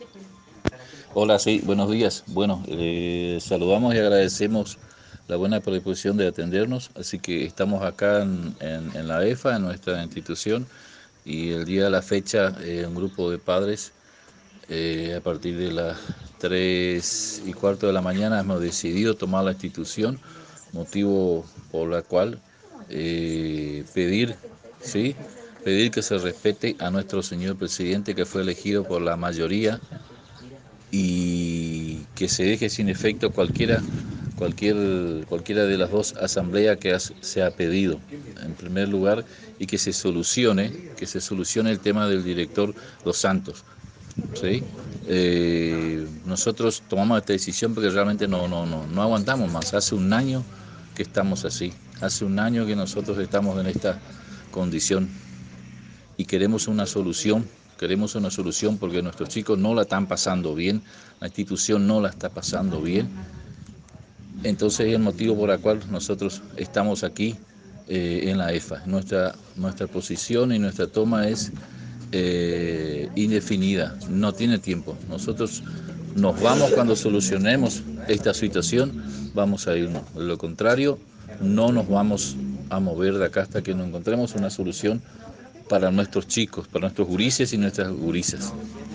Hola, sí, buenos días. Bueno, saludamos y agradecemos la buena predisposición de atendernos. Así que estamos acá en la EFA, en nuestra institución, y el día de la fecha, un grupo de padres, a partir de las 3:15 de la mañana, hemos decidido tomar la institución, motivo por la cual pedir, ¿sí? Pedir que se respete a nuestro señor presidente, que fue elegido por la mayoría, y que se deje sin efecto cualquiera de las dos asambleas que se ha pedido, en primer lugar, y que se solucione el tema del director Dos Santos, ¿sí? Nosotros tomamos esta decisión porque realmente no aguantamos más. Hace un año que estamos así, hace un año que nosotros estamos en esta condición y queremos una solución porque nuestros chicos no la están pasando bien, la institución no la está pasando bien. Entonces es el motivo por el cual nosotros estamos aquí en la EFA. Nuestra posición y nuestra toma es indefinida, no tiene tiempo. Nosotros nos vamos cuando solucionemos esta situación, vamos a irnos. De lo contrario, no nos vamos a mover de acá hasta que nos encontremos una solución para nuestros chicos, para nuestros gurises y nuestras gurisas.